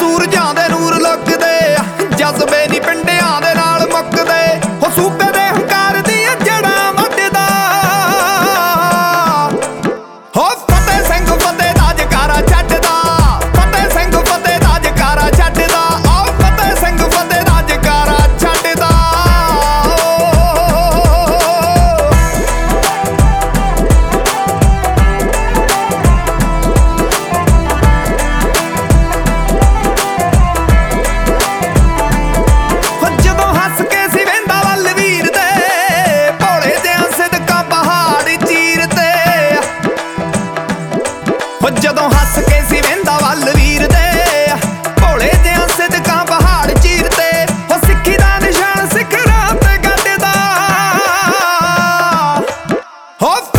ਸੂਰਜਾਂ ਦੇ ਨੂਰ ਲੁਕਦੇ ਜਜ਼ਬੇ ਨੀ ਪਿੰਡਿਆਂ ਦੇ ਨਾਲ ਮੁੱਕਦੇ ਹੋ ਸੂਬੇ ਦੇ ਹੰਕਾਰ ਦੀਆਂ ਜੜਾਂ ਵੱਢਦਾ ਹੋ ਫਤਿਹ ਸਿੰਘ ਫਤਿਹ ਦਾ ਜਕਾਰਾ ਛੱਡਦਾ ਫਤਿਹ ਸਿੰਘ ਫਤਿਹ ਦਾ ਜਕਾਰਾ ਛੱਡਦਾ ਆਓ ਫਤਿਹ ਸਿੰਘ ਫਤਿਹ ਦਾ ਜਕਾਰਾ ਛੱਡਦਾ ਜਦੋਂ ਹੱਸ ਕੇ ਸੀ ਵਹਿੰਦਾ ਵੱਲ ਵੀਰ ਦੇ ਭੋਲੇ ਜਿਹਾ ਸਿਦਕਾਂ ਪਹਾੜ ਚੀਰਦੇ ਜਦੋਂ ਹੱਸ ਕੇ ਸੀ ਵਹਿੰਦਾ ਵੱਲ ਵੀਰ ਦੇ ਭੋਲੇ ਜਿਹਾ ਸਿਦਕਾਂ ਪਹਾੜ ਚੀਰਦੇ ਹੋ ਸਿੱਖੀ ਦਾ ਨਿਸ਼ਾਨ ਸਿਖਰਾਂ ਤੇ ਗੱਡਦਾ ਹੋ